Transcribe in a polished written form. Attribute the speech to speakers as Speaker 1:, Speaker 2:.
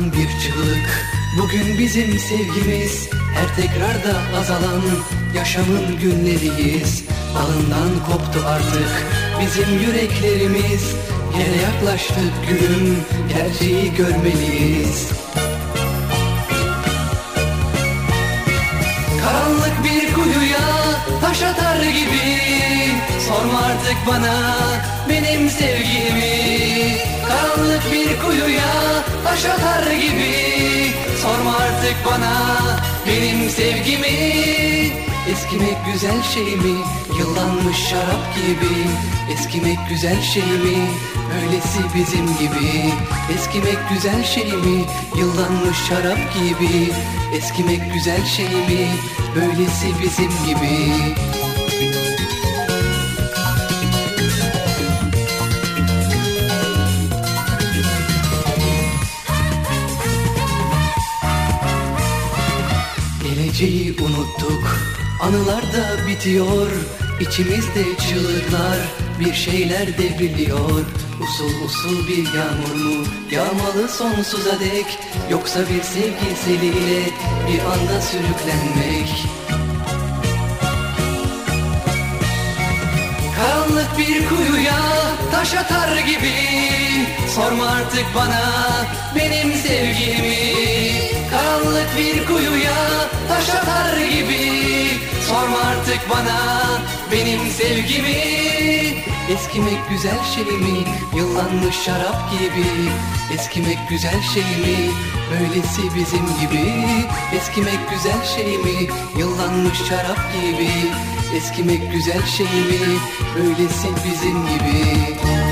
Speaker 1: yanan bir çığlık. Bugün bizim sevgimiz her tekrarda azalan yaşamın günleriyiz. Dalından koptu artık bizim yüreklerimiz. Yere yaklaştık gülüm, gerçeği görmeliyiz. Karanlık bir kuyuya taş atar gibi sorma artık bana benim sevgimi. Karanlık bir kuyuya taş atar gibi sorma artık bana benim sevgimi. Eskimek güzel şey mi? Yıllanmış şarap gibi. Eskimek güzel şey mi? Böylesi bizim gibi. Eskimek güzel şey mi? Yıllanmış şarap gibi. Eskimek güzel şey mi? Böylesi bizim gibi. Geleceği unuttuk, anılar da bitiyor. İçimizde çığlıklar, bir şeyler devriliyor. Usul usul bir yağmur mu yağmalı sonsuza dek, yoksa bir sevgi seliyle bir anda sürüklenmek? Karanlık bir kuyuya taş atar gibi sorma artık bana benim sevgimi. Karanlık bir kuyuya taş atar gibi sorma artık bana benim sevgimi. Eskimek güzel şey mi? Yıllanmış şarap gibi. Eskimek güzel şey mi? Böylesi bizim gibi. Eskimek güzel şey mi? Yıllanmış şarap gibi. Eskimek güzel şey mi? Böylesi bizim gibi.